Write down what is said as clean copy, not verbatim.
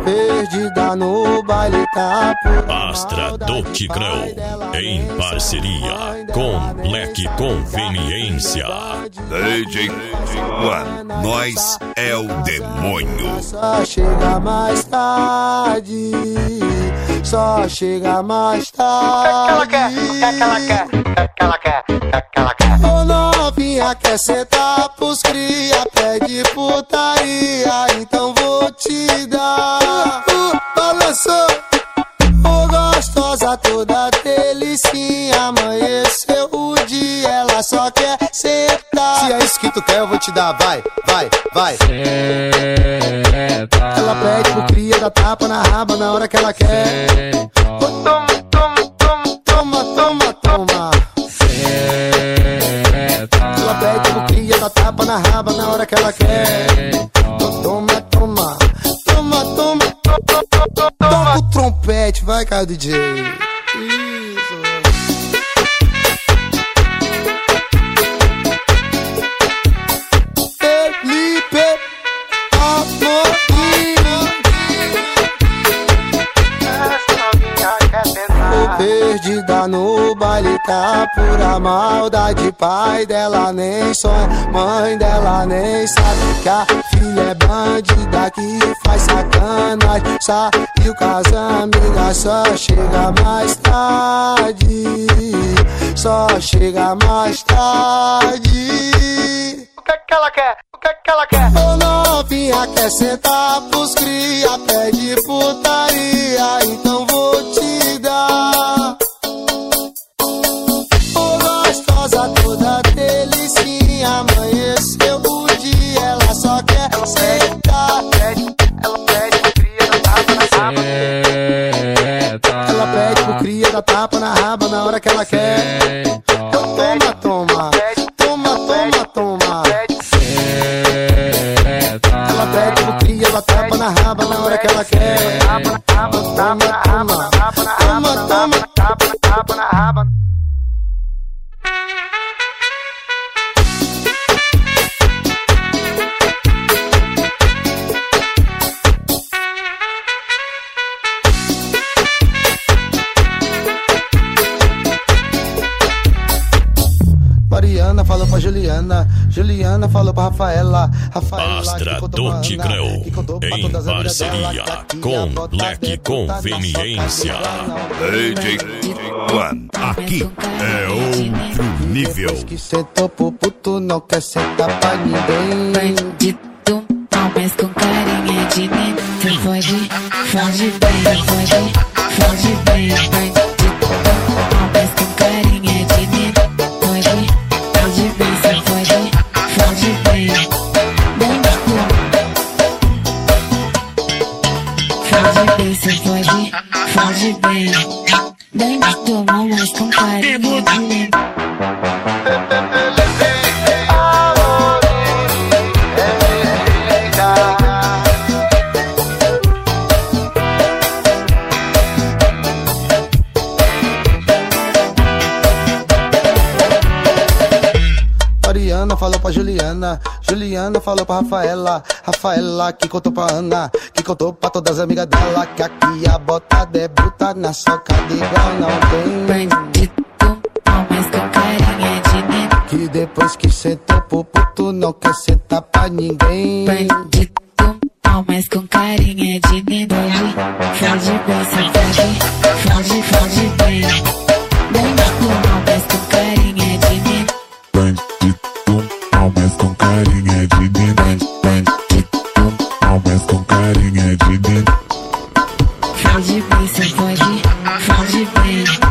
Perdida no baile tá por Astra do Tigrão, em parceria com Black Conveniência. DJ One, nós é o demônio. Só chega mais tarde, só chega mais tarde. O que ela quer? O que ela quer? Ô novinha, quer sentar pros cria, pede putaria, então vou te dar. Balançou, ô gostosa toda delicinha, amanheceu o dia, ela só quer sentar. Se é isso que tu quer, eu vou te dar, vai, vai, vai. Ela pede pro cria, dá tapa na raba na hora que ela quer. Toma, toma, toma, toma, toma, toma. Ela pede pro cria, dá tapa na raba na hora que ela quer. Toma, toma, toma, toma. Toca o trompete, vai, cara, DJ. Isso. Felipe Amorim. Perdida no baile tá pura maldade. Pai dela nem sonha, mãe dela nem sabe que a filha é bandida que faz sacanagem. Saiu com as amigas, só chega mais tarde, só chega mais tarde. O que ela quer? O que ela quer? Ô novinha, quer sentar pros cria, pede putaria, então vou te dar. Ô gostosa toda delicinha, amanheceu o dia, ela só quer sentar. Ela pede pro cria, dá tapa na raba. Ela pede pro cria, dá tapa na raba na hora que ela quer. Toma, toma, toma, toma, toma. Ela pede pro cria, dá tapa na raba na hora que ela quer. Toma, toma, toma, toma, toma. Tapa na raba. Mariana falou pra Juliana, Juliana falou pra Rafaela, Rafaela Astra do Tigrão, em parceria com Black Conveniência. DJ One, aqui é outro nível. Que sentou pro puto, não quer sentar pra ninguém. Bandido, mal, mas com carinha de mim. Tu foge, foge bem, foge, foge bem. Bandido, mal, mas com carinha de mim. Foge, foge bem, cê foge, foge bem. Bandido, foge bem, cê foge, foge bem. Bandido, mal, mas com carinha de mim. Mariana falou pra Juliana, Juliana falou pra Rafaela, Rafaela que contou pra Ana, que contou pra todas as amigas dela, que aqui a botada é bruta, na socada igual não tem. Bandido, mal, mas com carinha de mim. Que depois que sentou pro puto, não quer sentar pra ninguém. Bandido, mal, mas com carinha de mim. Foge bem, cê foge, foge, foge bem. Bandido, mal, mas com carinha de mim. Bandido, mal, mas com carinha de mim. Bandido, mal, mas com carinha de mim. Foge bem, cê foge, foge bem.